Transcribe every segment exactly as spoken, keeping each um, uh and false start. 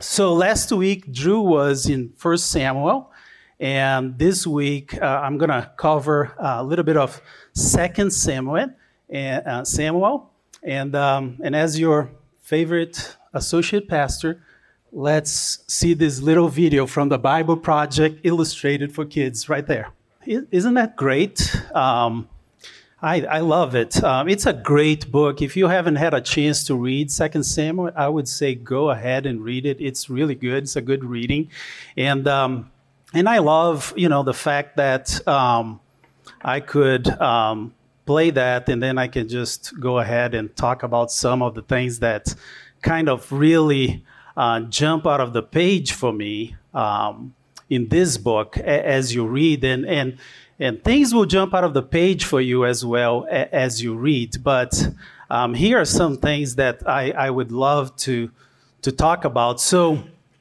So last week, Drew was in First Samuel, and this week uh, I'm going to cover a little bit of Second Samuel. And, uh, Samuel, and um, and as your favorite associate pastor, let's see this little video from the Bible Project Illustrated for Kids right there. Isn't that great? Um, I, I love it. Um, it's a great book. If you haven't had a chance to read Second Samuel, I would say go ahead and read it. It's really good. It's a good reading. And um, and I love, you know, the fact that um, I could um, play that and then I can just go ahead and talk about some of the things that kind of really uh, jump out of the page for me um, in this book a- as you read. And, and And things will jump out of the page for you as well a- as you read. But um, here are some things that I, I would love to, to talk about. So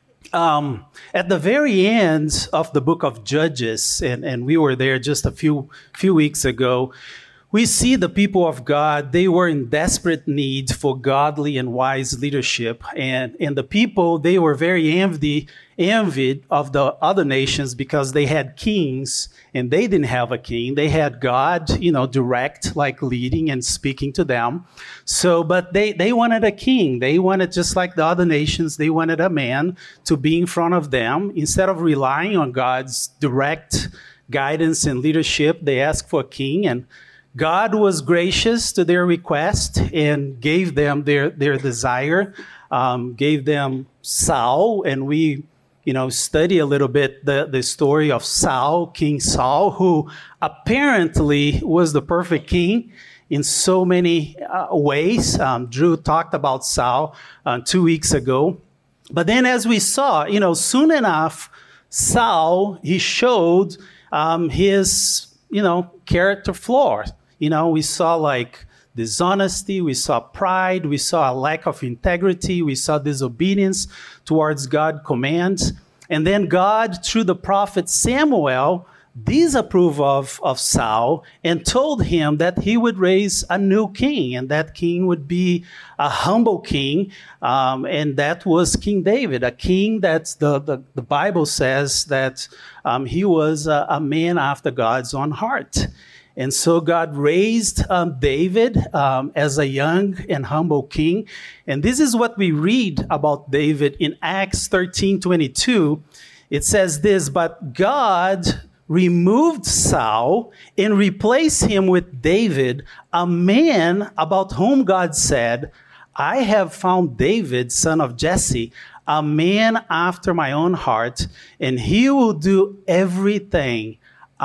um, at the very end of the book of Judges, and, and we were there just a few, few weeks ago, we see the people of God, they were in desperate need for godly and wise leadership. And, and the people, they were very envy, envied of the other nations because they had kings and they didn't have a king. They had God, you know, direct, like leading and speaking to them. So, but they, they wanted a king. They wanted, just like the other nations, they wanted a man to be in front of them. Instead of relying on God's direct guidance and leadership, they asked for a king, and God was gracious to their request and gave them their, their desire, um, gave them Saul. And we, you know, study a little bit the, the story of Saul, King Saul, who apparently was the perfect king in so many uh, ways. Um, Drew talked about Saul uh, two weeks ago. But then as we saw, you know, soon enough, Saul, he showed um, his, you know, character flaws. You know, we saw like dishonesty, we saw pride, we saw a lack of integrity, we saw disobedience towards God's commands. And then God, through the prophet Samuel, disapproved of, of Saul and told him that he would raise a new king, and that king would be a humble king, um, and that was King David, a king that the, the, the Bible says that um, he was a, a man after God's own heart. And so God raised um, David um, as a young and humble king. And this is what we read about David in Acts thirteen twenty-two. It says this, "But God removed Saul and replaced him with David, a man about whom God said, 'I have found David, son of Jesse, a man after my own heart, and he will do everything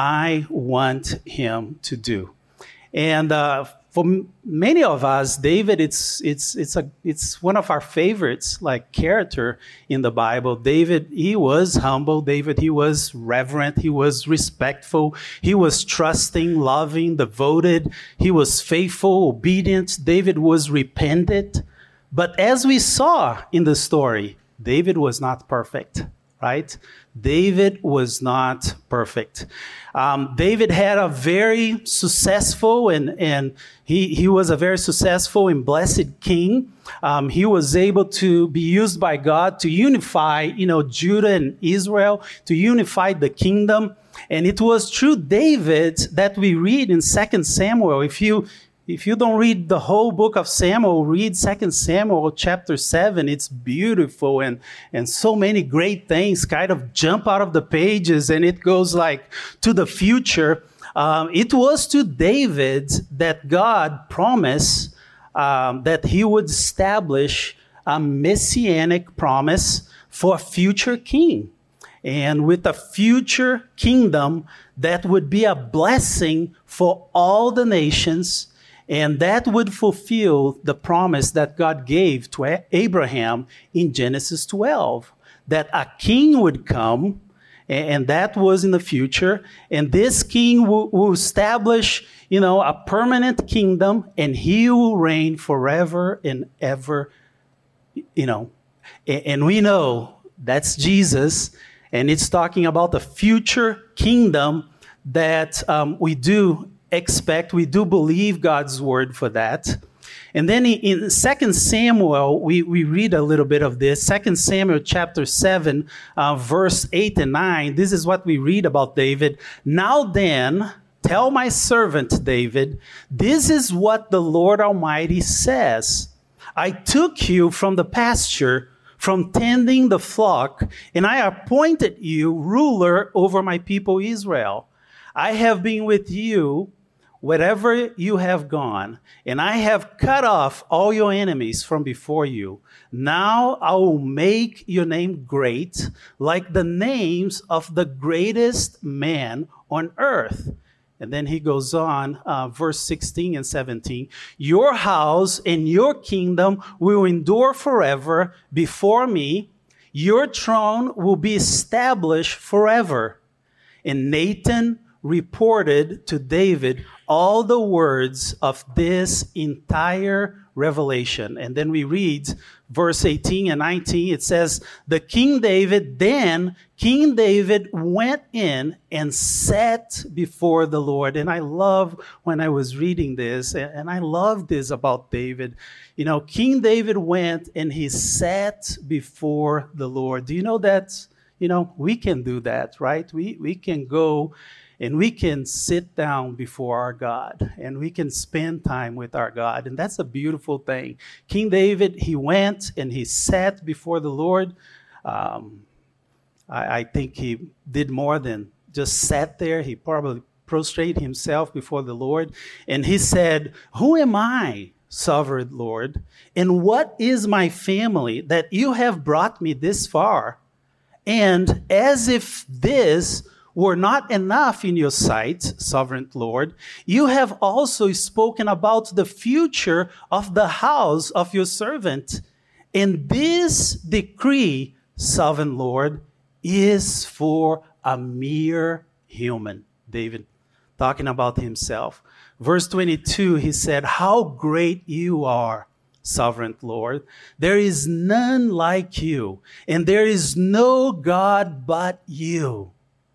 I want him to do.'" And uh, for m- many of us, David, it's it's it's a it's one of our favorites, like character in the Bible. David, he was humble. David, he was reverent. He was respectful. He was trusting, loving, devoted. He was faithful, obedient. David was repentant. But as we saw in the story, David was not perfect. Right? David was not perfect. Um, David had a very successful and, and he, he was a very successful and blessed king. Um, he was able to be used by God to unify, you know, Judah and Israel, to unify the kingdom. And it was through David that we read in Second Samuel. If you If you don't read the whole book of Samuel, read Second Samuel chapter seven. It's beautiful, and, and so many great things kind of jump out of the pages, and it goes like to the future. Um, it was to David that God promised um, that he would establish a messianic promise for a future king. And with a future kingdom that would be a blessing for all the nations. And that would fulfill the promise that God gave to Abraham in Genesis twelve, that a king would come, and that was in the future. And this king will, will establish, you know, a permanent kingdom, and he will reign forever and ever, you know. And we know that's Jesus, and it's talking about the future kingdom that um, we do expect, we do believe God's word for that. And then in Second Samuel, we, we read a little bit of this. Second Samuel chapter seven, uh, verse eight and nine. This is what we read about David. Now then, tell my servant David, this is what the Lord Almighty says. I took you from the pasture, from tending the flock, and I appointed you ruler over my people Israel. I have been with you wherever you have gone, and I have cut off all your enemies from before you. Now I will make your name great, like the names of the greatest man on earth. And then he goes on, uh, verse sixteen and seventeen. Your house and your kingdom will endure forever before me. Your throne will be established forever. And Nathan reported to David all the words of this entire revelation. And then we read verse eighteen and nineteen. It says, the King David, then King David went in and sat before the Lord. And I love when I was reading this, and I love this about David. You know, King David went and he sat before the Lord. Do you know that, you know, we can do that, right? We, we can go and we can sit down before our God, and we can spend time with our God. And that's a beautiful thing. King David, he went and he sat before the Lord. Um, I, I think he did more than just sat there. He probably prostrated himself before the Lord. And he said, who am I, sovereign Lord? And what is my family that you have brought me this far? And as if this were not enough in your sight, sovereign Lord, you have also spoken about the future of the house of your servant. And this decree, sovereign Lord, is for a mere human. David talking about himself. Verse twenty-two, he said, how great you are, sovereign Lord. There is none like you, and there is no God but you,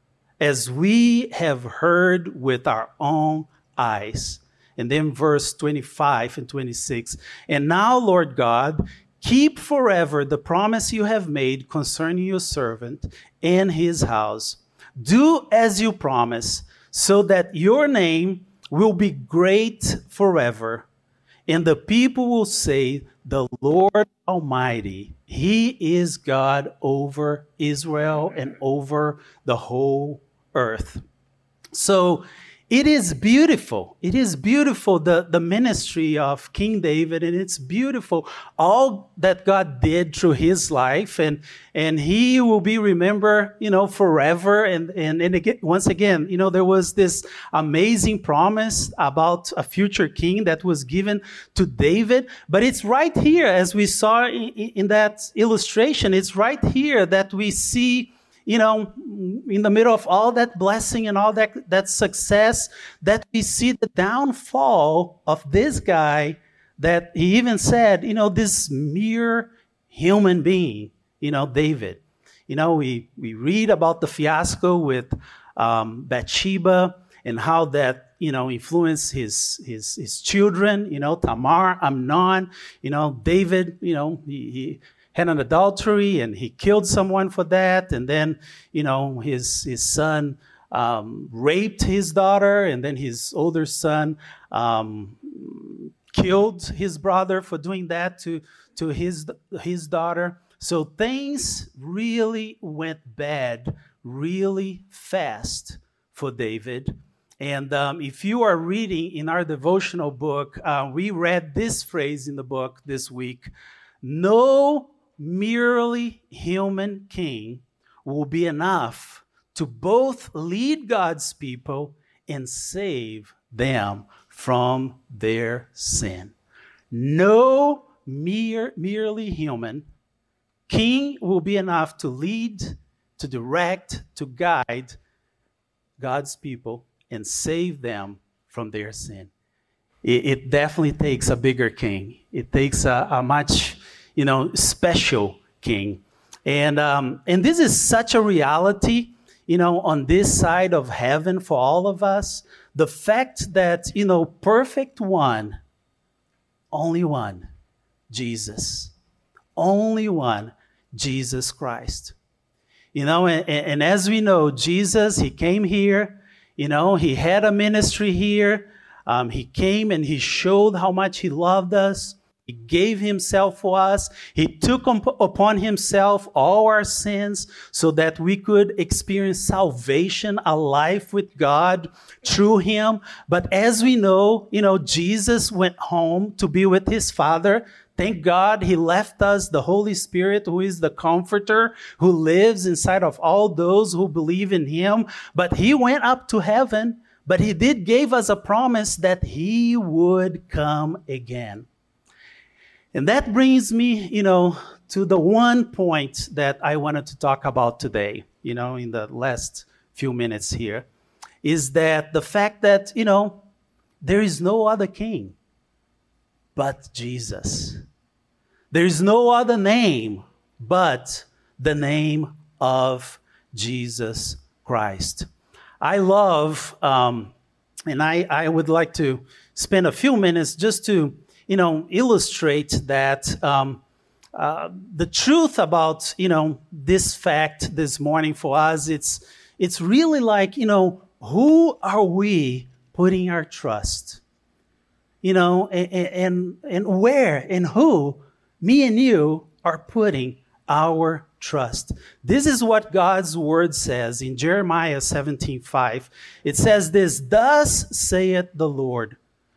as we have heard with our own eyes. And then verse twenty-five and twenty-six. And now, Lord God, keep forever the promise you have made concerning your servant and his house. Do as you promise, so that your name will be great forever. And the people will say, the Lord Almighty, he is God over Israel and over the whole earth. So it is beautiful. It is beautiful, the, the ministry of King David, and it's beautiful all that God did through his life, and and he will be remembered, you know, forever. And and and again, once again, you know, there was this amazing promise about a future king that was given to David, but it's right here, as we saw in, in that illustration, it's right here that we see, you know, in the middle of all that blessing and all that, that success, that we see the downfall of this guy, that he even said, you know, this mere human being, you know, David. You know, we, we read about the fiasco with um, Bathsheba and how that, you know, influenced his, his, his children, you know, Tamar, Amnon, you know, David, you know, he, he had an adultery and he killed someone for that. And then, you know, his his son um, raped his daughter, and then his older son um, killed his brother for doing that to, to his, his daughter. So things really went bad really fast for David. And um, if you are reading in our devotional book, uh, we read this phrase in the book this week: no merely human king will be enough to both lead God's people and save them from their sin. No mere, merely human king will be enough to lead, to direct, to guide God's people and save them from their sin. It, it definitely takes a bigger king. It takes a, a much you know, special king. And um, and this is such a reality, you know, on this side of heaven for all of us. The fact that, you know, perfect one Only one, Jesus. Only one, Jesus Christ. You know, and, and as we know, Jesus, he came here, you know, he had a ministry here. Um, he came and he showed how much he loved us. He gave himself for us. He took upon himself all our sins so that we could experience salvation, a life with God through him. But as we know, you know, Jesus went home to be with his Father. Thank God he left us the Holy Spirit, who is the comforter, who lives inside of all those who believe in him. But he went up to heaven, but he did give us a promise that he would come again. And that brings me, you know, to the one point that I wanted to talk about today, you know, in the last few minutes here, is that the fact that, you know, there is no other king but Jesus. There is no other name but the name of Jesus Christ. I love, um, and I, I would like to spend a few minutes just to you know, illustrate that um, uh, the truth about, you know, this fact this morning for us, it's, it's really like, you know, who are we putting our trust? You know, and, and, and where and who, me and you, are putting our trust. This is what God's word says in Jeremiah seventeen five. It says this, "Thus saith the Lord,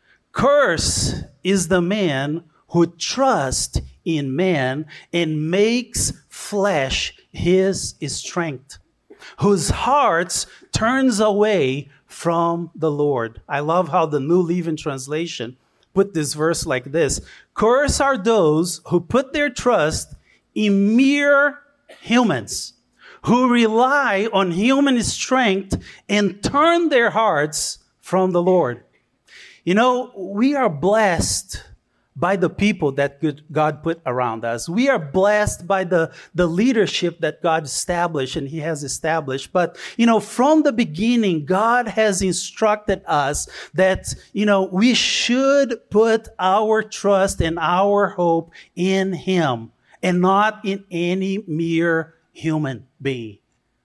curse is the man who trusts in man and makes flesh his strength, whose hearts turns away from the Lord." I love how the New Living Translation put this verse like this. Curse are those who put their trust in mere humans, who rely on human strength and turn their hearts from the Lord. You know, we are blessed by the people that God put around us. We are blessed by the, the leadership that God established and he has established. But, you know, from the beginning, God has instructed us that, you know, we should put our trust and our hope in him and not in any mere human being.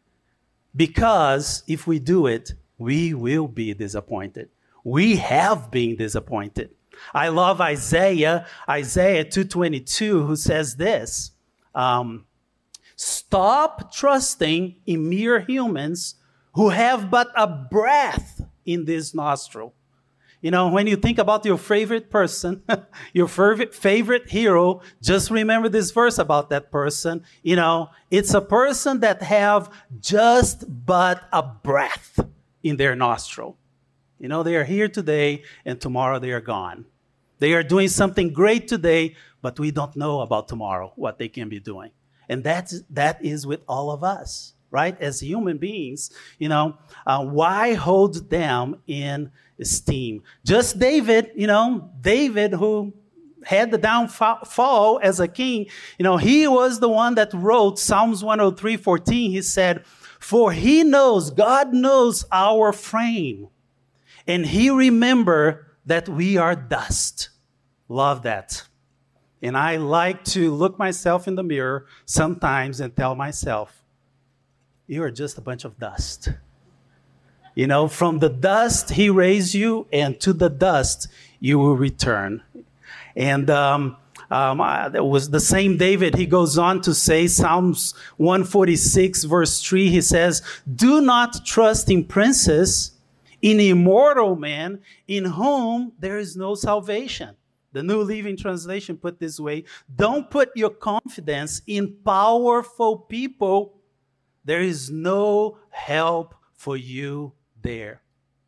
Because if we do it, we will be disappointed. We have been disappointed. I love Isaiah, Isaiah two twenty-two, who says this, um, "Stop trusting in mere humans who have but a breath in this nostril." You know, when you think about your favorite person, your favorite, favorite hero, just remember this verse about that person. You know, it's a person that have just but a breath in their nostril. You know, they are here today and tomorrow they are gone. They are doing something great today, but we don't know about tomorrow, what they can be doing. And that's, that is with all of us, right? As human beings, you know, uh, why hold them in esteem? Just David, you know, David who had the downfall as a king, you know, he was the one that wrote Psalms one oh three fourteen. He said, "For he knows, God knows our frame, and he remember that we are dust." Love that. And I like to look myself in the mirror sometimes and tell myself, you are just a bunch of dust. You know, from the dust he raised you, and to the dust you will return. And um, um, uh, that was the same David. He goes on to say, Psalms one forty-six verse three, he says, "Do not trust in princes, in immortal man, in whom there is no salvation." The New Living Translation put this way, "Don't put your confidence in powerful people. There is no help for you there."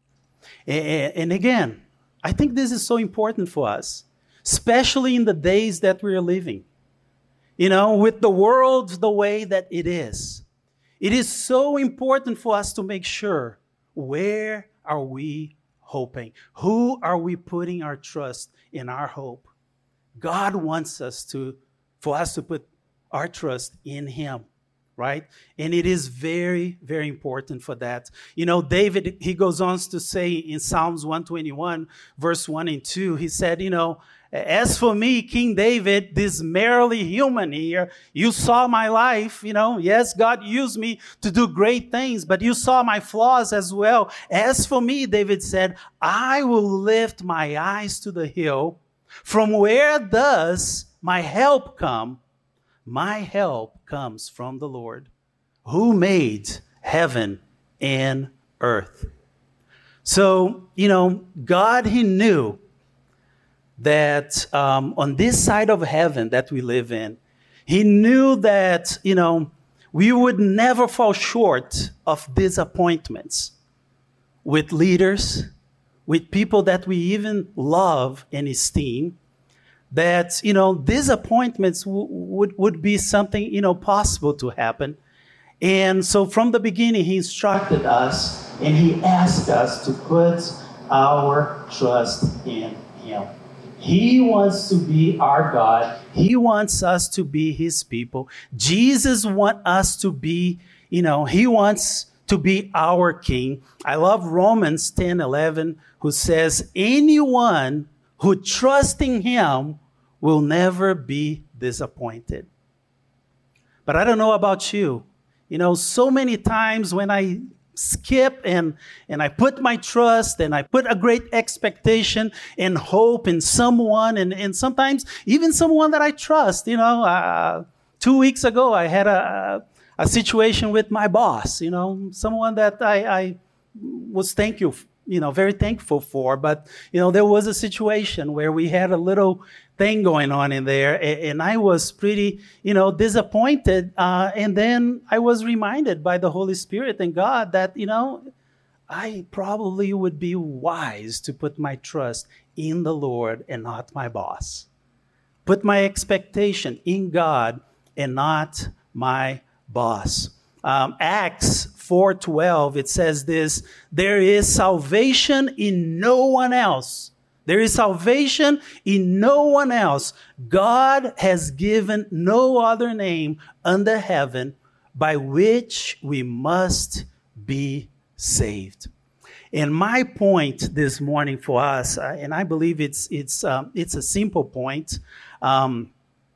And again, I think this is so important for us, especially in the days that we are living. You know, with the world the way that it is. It is so important for us to make sure, where are we hoping? Who are we putting our trust in, our hope? God wants us to, for us to put our trust in him. right? And it is very, very important for that. You know, David, he goes on to say in Psalms one twenty-one, verse one and two, he said, you know, as for me, King David, this merely human here, you saw my life, you know, yes, God used me to do great things, but you saw my flaws as well. As for me, David said, I will lift my eyes to the hill. From where does my help come? My help comes from the Lord, who made heaven and earth. So, you know, God, he knew that um, on this side of heaven that we live in, he knew that, you know, we would never fall short of disappointments with leaders, with people that we even love and esteem, that, you know, disappointments w- would, would be something, you know, possible to happen. And so from the beginning, he instructed us and he asked us to put our trust in him. He wants to be our God. He wants us to be his people. Jesus wants us to be, you know, he wants to be our king. I love Romans ten eleven, who says, anyone who trusts in him will never be disappointed. But I don't know about you. You know, so many times when I skip and and I put my trust and I put a great expectation and hope in someone, and, and sometimes even someone that I trust. You know, uh, two weeks ago I had a a situation with my boss. You know, someone that I, I was thankful, you know, very thankful for. But you know, there was a situation where we had a little thing going on in there, and I was pretty, you know, disappointed. Uh, and then I was reminded by the Holy Spirit and God that, you know, I probably would be wise to put my trust in the Lord and not my boss. Put my expectation in God and not my boss. Um, Acts four twelve, it says this, there is salvation in no one else. There is salvation in no one else. God has given no other name under heaven by which we must be saved. And my point this morning for us, uh, and I believe it's it's um, it's a simple point. Um,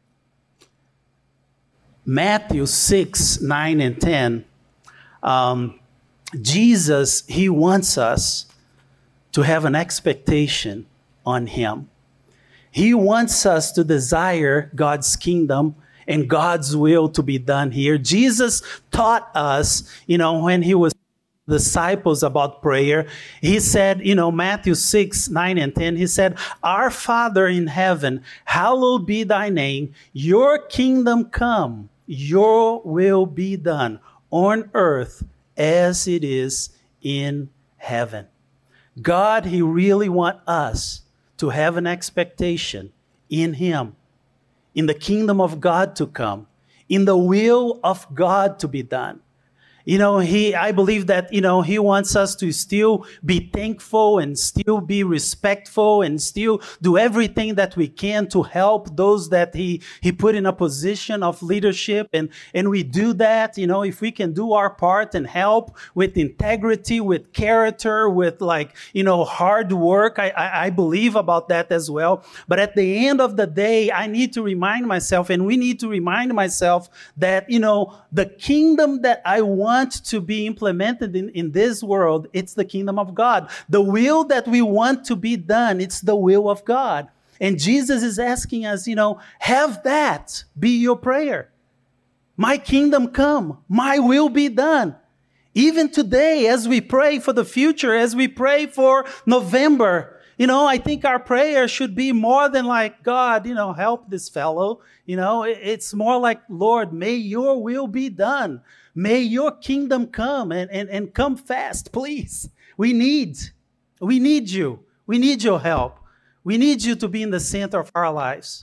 Matthew six, nine, and ten. Um, Jesus, he wants us to have an expectation on him. He wants us to desire God's kingdom and God's will to be done here. Jesus taught us, you know, when he was disciples about prayer, he said, you know, Matthew six, nine, and ten, he said, our Father in heaven, hallowed be thy name, your kingdom come, your will be done on earth as it is in heaven. God, he really wants us to have an expectation in him, in the kingdom of God to come, in the will of God to be done. You know, he, I believe that, you know, he wants us to still be thankful and still be respectful and still do everything that we can to help those that he, he put in a position of leadership. And, and we do that, you know, if we can do our part and help with integrity, with character, with like, you know, hard work. I, I, I believe about that as well. But at the end of the day, I need to remind myself, and we need to remind myself that, you know, the kingdom that I want to be implemented in, in this world, it's the kingdom of God. The will that we want to be done, it's the will of God. And Jesus is asking us, you know, have that be your prayer. My kingdom come, my will be done. Even today, as we pray for the future, as we pray for November, you know, I think our prayer should be more than like, God, you know, help this fellow. You know, it's more like, Lord, may your will be done. May your kingdom come and, and, and come fast, please. We need, we need you. We need your help. We need you to be in the center of our lives.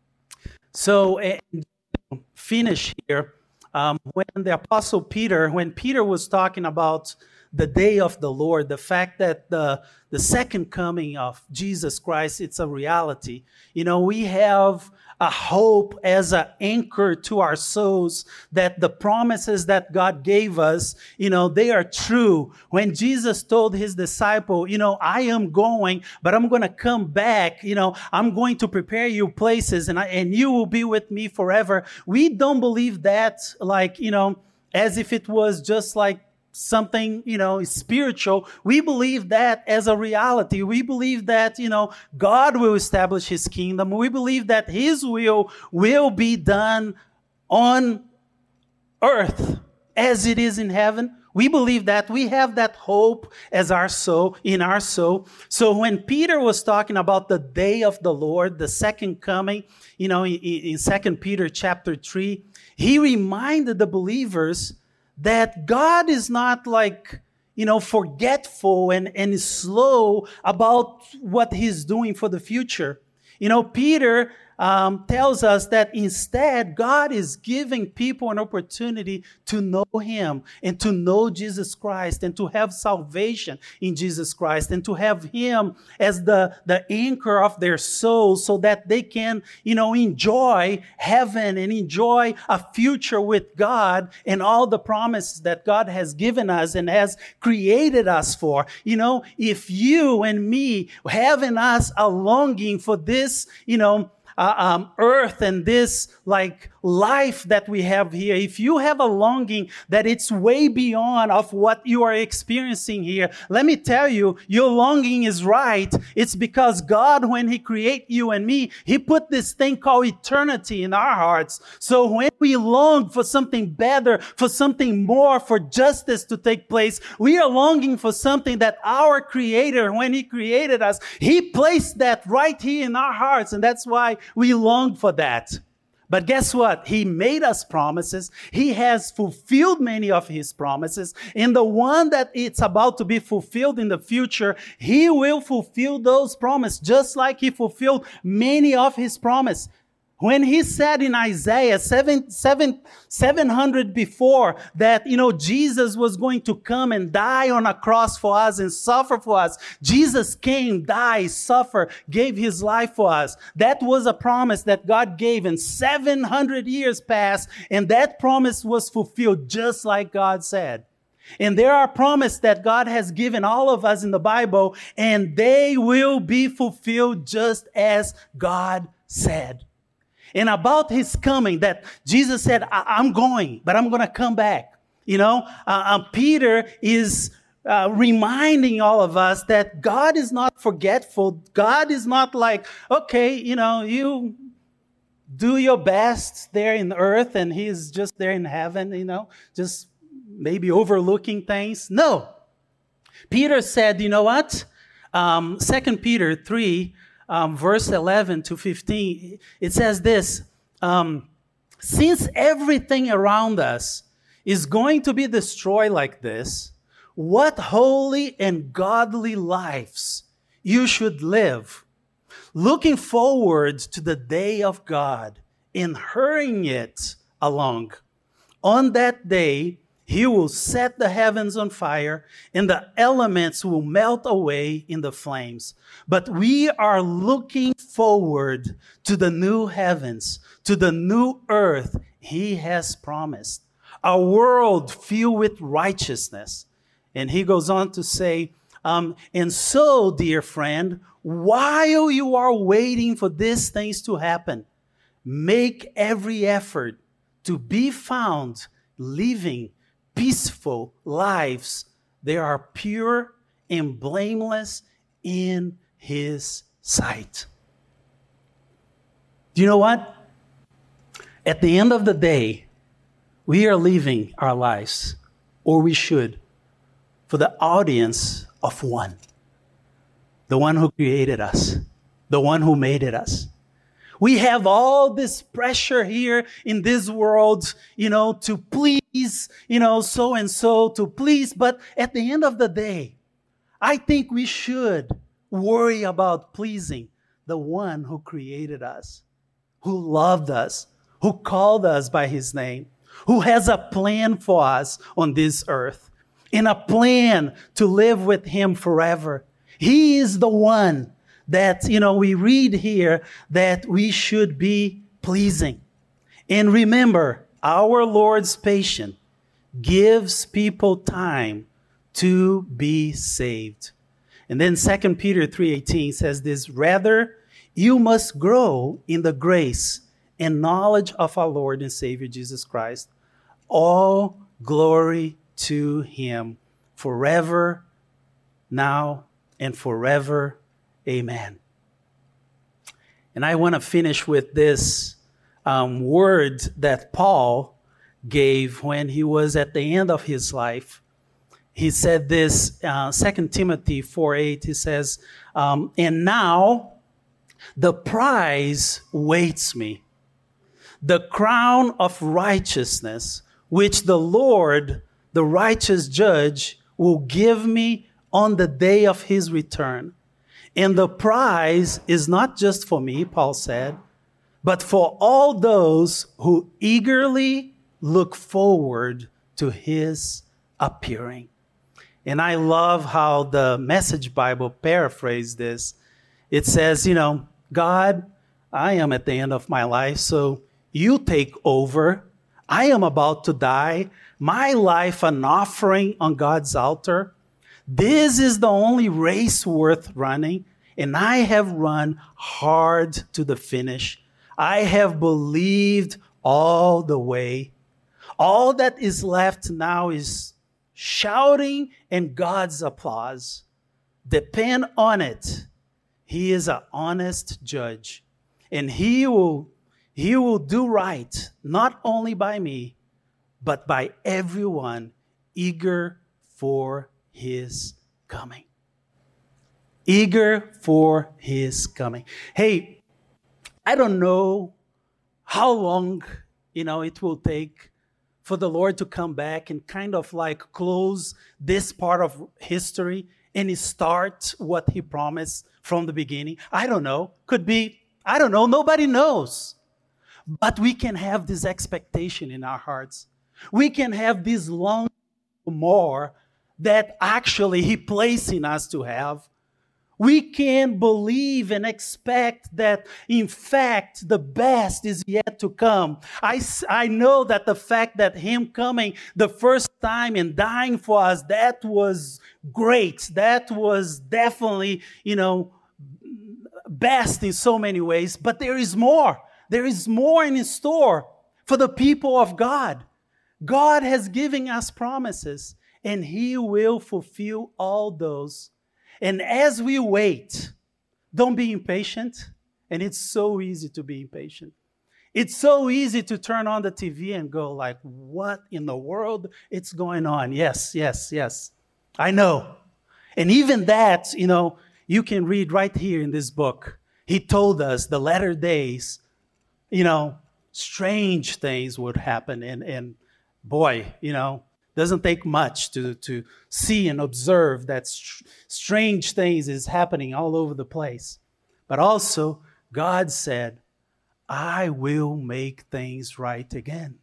So, and finish here. Um, when the Apostle Peter, when Peter was talking about the day of the Lord, the fact that the, the second coming of Jesus Christ, it's a reality. You know, we have a hope as an anchor to our souls, that the promises that God gave us, you know, they are true. When Jesus told his disciple, you know, I am going, but I'm going to come back, you know, I'm going to prepare you places and I, and you will be with me forever. We don't believe that like, you know, as if it was just like something, you know, spiritual. We believe that as a reality. We believe that, you know, God will establish his kingdom. We believe that his will will be done on earth as it is in heaven. We believe that. We have that hope as our soul, in our soul. So when Peter was talking about the day of the Lord, the second coming, you know, in, in Second Peter chapter three, he reminded the believers that God is not like, you know, forgetful and, and slow about what he's doing for the future. You know, Peter um, tells us that instead, God is giving people an opportunity to know him and to know Jesus Christ and to have salvation in Jesus Christ and to have him as the, the anchor of their souls so that they can, you know, enjoy heaven and enjoy a future with God and all the promises that God has given us and has created us for. You know, if you and me have in us a longing for this, you know, Uh, um, earth and this like life that we have here, if you have a longing that it's way beyond of what you are experiencing here, let me tell you, your longing is right. It's because God, when he created you and me, he put this thing called eternity in our hearts. So when we long for something better, for something more, for justice to take place, we are longing for something that our Creator, when he created us, he placed that right here in our hearts. And that's why we long for that. But guess what? He made us promises. He has fulfilled many of his promises. And the one that it's about to be fulfilled in the future, he will fulfill those promises just like he fulfilled many of his promises. When he said in Isaiah seven, seven, seven hundred before that, you know, Jesus was going to come and die on a cross for us and suffer for us. Jesus came, died, suffered, gave his life for us. That was a promise that God gave, and seven hundred years passed, and that promise was fulfilled just like God said. And there are promises that God has given all of us in the Bible, and they will be fulfilled just as God said. And about his coming, that Jesus said, I- I'm going, but I'm going to come back. You know, uh, uh, Peter is uh, reminding all of us that God is not forgetful. God is not like, okay, you know, you do your best there in earth and he's just there in heaven, you know, just maybe overlooking things. No. Peter said, you know what? Um, Second Peter three, Um, verse eleven to fifteen, it says this, um, since everything around us is going to be destroyed like this, what holy and godly lives you should live, looking forward to the day of God and hurrying it along. On that day, he will set the heavens on fire, and the elements will melt away in the flames. But we are looking forward to the new heavens, to the new earth he has promised, a world filled with righteousness. And he goes on to say, um, and so, dear friend, while you are waiting for these things to happen, make every effort to be found living peaceful lives. They are pure and blameless in his sight. Do you know what? At the end of the day, we are living our lives, or we should, for the audience of one. The one who created us. The one who made it us. We have all this pressure here in this world, you know, to please, you know, so and so, to please. But at the end of the day, I think we should worry about pleasing the one who created us, who loved us, who called us by his name, who has a plan for us on this earth, and a plan to live with him forever. He is the one that, you know, we read here that we should be pleasing. And remember, our Lord's patience gives people time to be saved. And then Second Peter three eighteen says this, rather, you must grow in the grace and knowledge of our Lord and Savior Jesus Christ. All glory to him forever, now and forever. Amen. And I want to finish with this um, word that Paul gave when he was at the end of his life. He said this, uh, Second Timothy four eight, he says, um, and now the prize waits me, the crown of righteousness, which the Lord, the righteous judge, will give me on the day of his return. And the prize is not just for me, Paul said, but for all those who eagerly look forward to his appearing. And I love how the Message Bible paraphrased this. It says, you know, God, I am at the end of my life, so you take over. I am about to die. My life an offering on God's altar. This is the only race worth running, and I have run hard to the finish. I have believed all the way. All that is left now is shouting and God's applause. Depend on it. He is an honest judge, and he will, he will do right, not only by me, but by everyone eager for his coming. Eager for his coming. Hey, I don't know how long, you know, it will take for the Lord to come back and kind of like close this part of history and start what he promised from the beginning. I don't know. Could be, I don't know. Nobody knows. But we can have this expectation in our hearts. We can have this long more that actually he placed in us to have. We can believe and expect that, in fact, the best is yet to come. I, I know that the fact that him coming the first time and dying for us, that was great. That was definitely, you know, best in so many ways. But there is more. There is more in store for the people of God. God has given us promises, and he will fulfill all those. And as we wait, don't be impatient. And it's so easy to be impatient. It's so easy to turn on the T V and go like, what in the world is going on? Yes, yes, yes. I know. And even that, you know, you can read right here in this book. He told us the latter days, you know, strange things would happen. And, and boy, you know, doesn't take much to, to see and observe that str- strange things is happening all over the place. But also, God said, I will make things right again.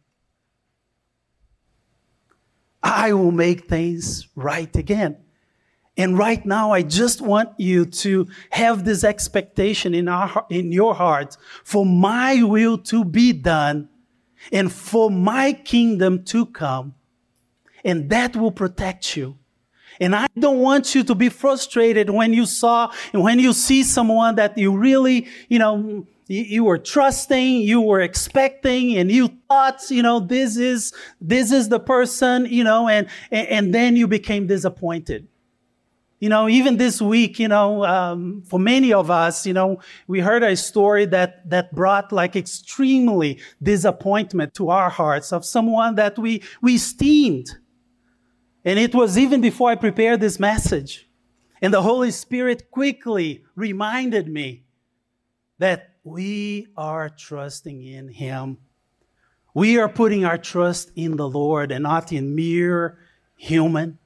I will make things right again. And right now, I just want you to have this expectation in our, in your heart for my will to be done and for my kingdom to come. And that will protect you. And I don't want you to be frustrated when you saw, and when you see someone that you really, you know, you, you were trusting, you were expecting, and you thought, you know, this is, this is the person, you know, and, and, and then you became disappointed. You know, even this week, you know, um, for many of us, you know, we heard a story that, that brought like extremely disappointment to our hearts of someone that we, we esteemed. And it was even before I prepared this message. And the Holy Spirit quickly reminded me that we are trusting in him. We are putting our trust in the Lord and not in mere human.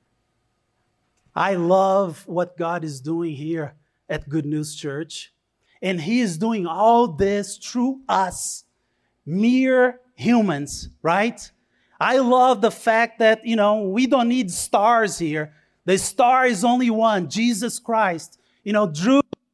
I love what God is doing here at Good News Church. And he is doing all this through us, mere humans, right? I love the fact that, you know, we don't need stars here. The star is only one, Jesus Christ. You know, Drew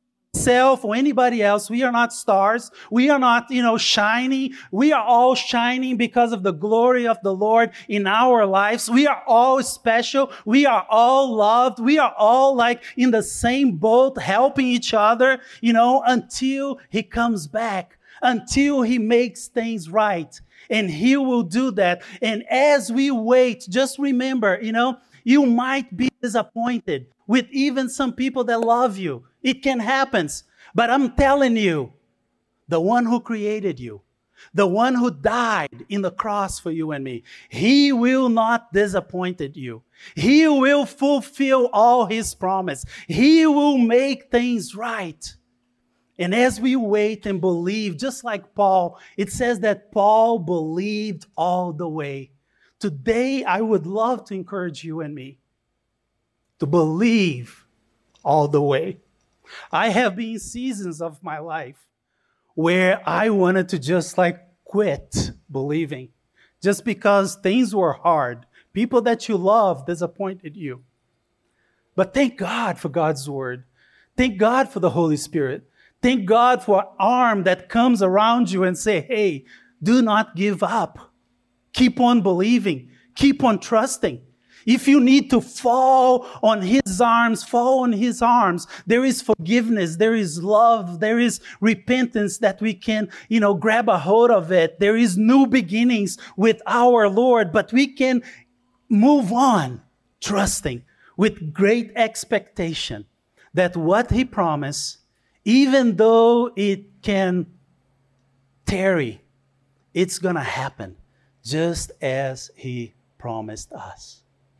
myself or anybody else, we are not stars. We are not, you know, shiny. We are all shining because of the glory of the Lord in our lives. We are all special. We are all loved. We are all like in the same boat, helping each other, you know, until He comes back, until He makes things right. And He will do that. And as we wait, just remember, you know, you might be disappointed with even some people that love you. It can happen. But I'm telling you, the one who created you, the one who died in the cross for you and me, He will not disappoint you. He will fulfill all His promise. He will make things right. And as we wait and believe, just like Paul, it says that Paul believed all the way. Today, I would love to encourage you and me to believe all the way. I have been in seasons of my life where I wanted to just like quit believing just because things were hard. People that you love disappointed you. But thank God for God's word. Thank God for the Holy Spirit. Thank God for an arm that comes around you and say, hey, do not give up. Keep on believing. Keep on trusting. If you need to fall on His arms, fall on His arms. There is forgiveness. There is love. There is repentance that we can, you know, grab a hold of it. There is new beginnings with our Lord, but we can move on trusting with great expectation that what He promised, even though it can tarry, it's going to happen just as He promised us.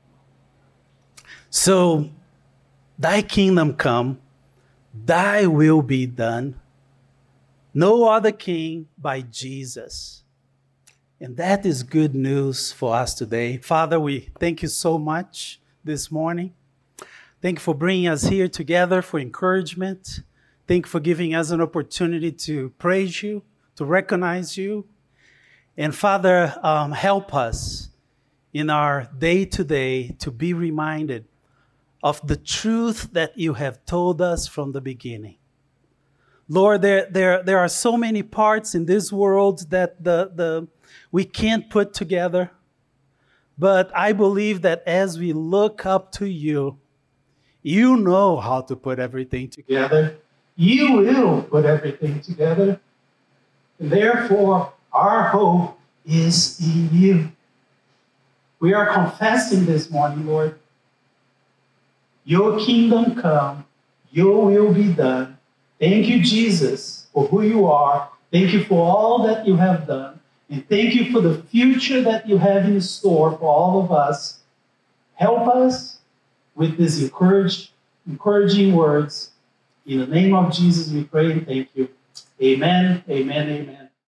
So, thy kingdom come, thy will be done. No other king by Jesus. And that is good news for us today. Father, we thank you so much this morning. Thank you for bringing us here together for encouragement. Thank you for giving us an opportunity to praise you, to recognize you. And Father, um, help us in our day-to-day to be reminded of the truth that you have told us from the beginning. Lord, there, there, there are so many parts in this world that the, the, we can't put together. But I believe that as we look up to you, you know how to put everything together. You will put everything together. And therefore, our hope is in you. We are confessing this morning, Lord, your kingdom come, your will be done. Thank you, Jesus, for who you are. Thank you for all that you have done. And thank you for the future that you have in store for all of us. Help us with these encourage, encouraging words. In the name of Jesus, we pray and thank you. Amen, amen, amen.